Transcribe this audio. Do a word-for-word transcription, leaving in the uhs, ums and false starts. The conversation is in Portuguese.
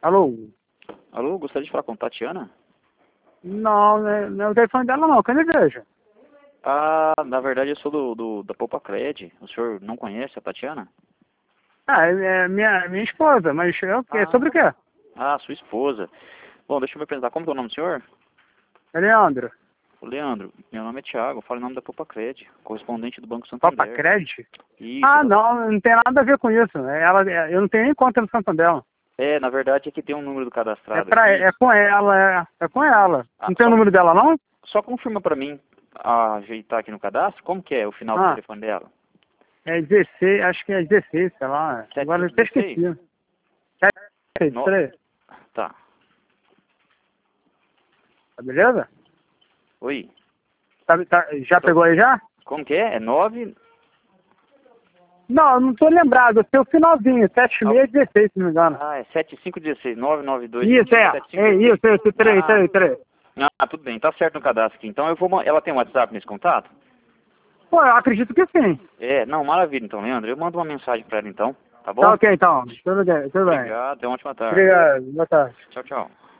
Alô? Alô, gostaria de falar com Tatiana? Não, né, não é o telefone dela não, quem deseja? Ah, na verdade eu sou do, do da Poupa Cred. O senhor não conhece a Tatiana? Ah, é é minha, minha esposa, mas é, o quê? É Ah, sobre o quê? ah, sua esposa. Bom, deixa eu me apresentar. Como que é o nome do senhor? É Leandro. O Leandro. Meu nome é Thiago, eu falo em nome da Poupa Cred, correspondente do Banco Copa Santander. Credit? Isso, Ah, exatamente. não, não tem nada a ver com isso. É Ela, é, eu não tenho nem conta no Santander. É, na verdade aqui tem um número É, cadastrado pra, aqui. é com ela, é, é com ela. Ah, Não tem o só, número dela, não? só confirma pra mim ah, ajeitar aqui no cadastro. Como que é o final do Ah, telefone dela? é dezesseis, acho que é dezesseis, sei lá. Agora eu até esqueci. sete cinco um seis? É, No... peraí, Tá. tá beleza? Oi. Tá, tá, já Tô- pegou aí já? Como que é? É nove... Não, eu não tô lembrado. Eu tenho o finalzinho, sete seis dezesseis, se não me engano. Ah, é sete cinco um seis, nove nove dois, Isso, é. sete cinco É um seis. isso, é isso. Três, Ah, três, três. ah, tudo bem, tá certo no cadastro aqui. Então eu vou. ma- Ela tem um WhatsApp nesse contato? Pô, eu acredito que sim. É, não, maravilha então, Leandro. Eu mando uma mensagem pra ela então, tá Tá bom? ok, então. Tudo bem, tudo bem. Obrigado, tenha uma ótima tarde. Obrigado. Boa tarde. Tchau, tchau.